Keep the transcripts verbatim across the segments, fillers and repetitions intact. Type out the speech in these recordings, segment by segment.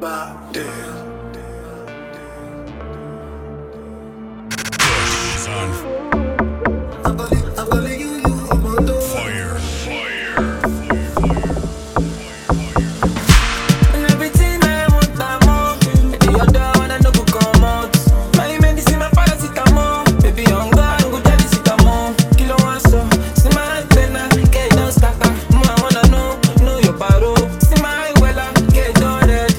body. Son. I'm gonna, I'm gonna you, you, I'm gonna do Fire, fire. And everything I want, I'm on. The other one I know go come out. My medicine, my paracetamol. Baby, on God, go tell this it I'm on. Kilo one so, see my antenna, get it done scatter. I wanna know, know your paro. See my wella, get it done red.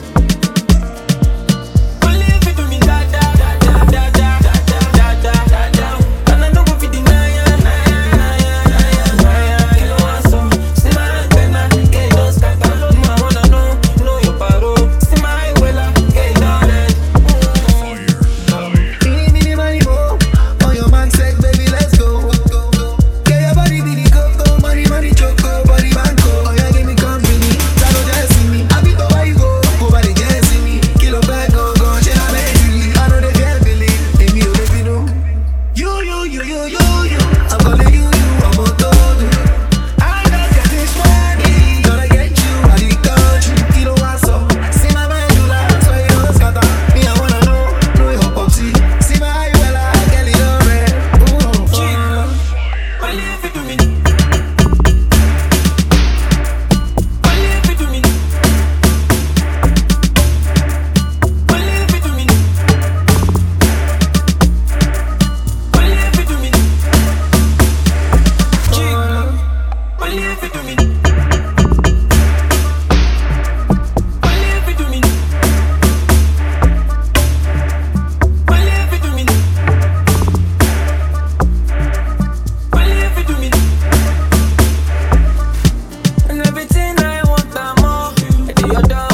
Only if you do me da da da da da da da da da da. And I know go fit deny ya, deny ya, deny ya, deny ya. Kilo one so, see my antenna, get it done scatter. I wanna know, know your paro. See my wella, get it done red. Fire, fire. Mini, mini, money, mo. On your man said, baby, let's go. Get your body, bidi, coco, money, money, choco, body, banco. Oh, yeah, give me company. Tell no just see me. I be the way you go. Go by the gas in me. Kilo back, go, go, shit, I made you. I know they can't believe. If you, if you know. You, you, you, you, you, you. I'm gonna you, you, I'm gonna do. I don't get this money. Gonna get you out the country. Kilo one so. See my man, you like, so you don't scatter. Me, I wanna know, know your popsy. See my eye, well, I get it all red. Ooh, fire. Only if you do me. Only if you do me. Only if you do me. Only if you do me. Only if you do me. Only if you do me. Only if you do me. Only if you do me. And everything I want, I'm on. The other